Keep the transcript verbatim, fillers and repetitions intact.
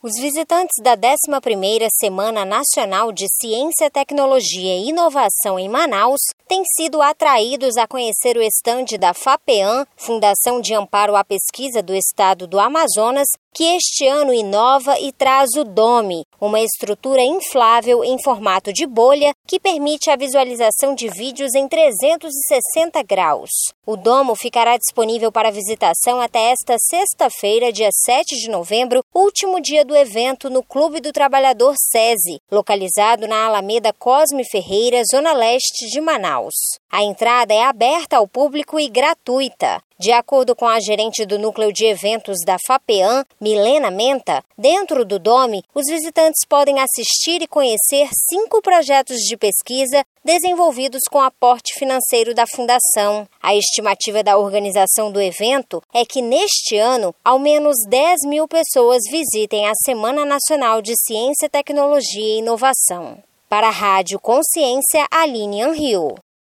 Os visitantes da décima primeira Semana Nacional de Ciência, Tecnologia e Inovação em Manaus têm sido atraídos a conhecer o estande da FAPEAM, Fundação de Amparo à Pesquisa do Estado do Amazonas, que este ano inova e traz o Dome, uma estrutura inflável em formato de bolha que permite a visualização de vídeos em trezentos e sessenta graus. O domo ficará disponível para visitação até esta sexta-feira, dia sete de novembro, último dia do evento no Clube do Trabalhador SESI, localizado na Alameda Cosme Ferreira, zona leste de Manaus. A entrada é aberta ao público e gratuita. De acordo com a gerente do Núcleo de Eventos da FAPEAM, Milena Menta, dentro do Dome, os visitantes podem assistir e conhecer cinco projetos de pesquisa desenvolvidos com aporte financeiro da Fundação. A estimativa da organização do evento é que, neste ano, ao menos dez mil pessoas visitem a Semana Nacional de Ciência, Tecnologia e Inovação. Para a Rádio Consciência, Aline Anrio.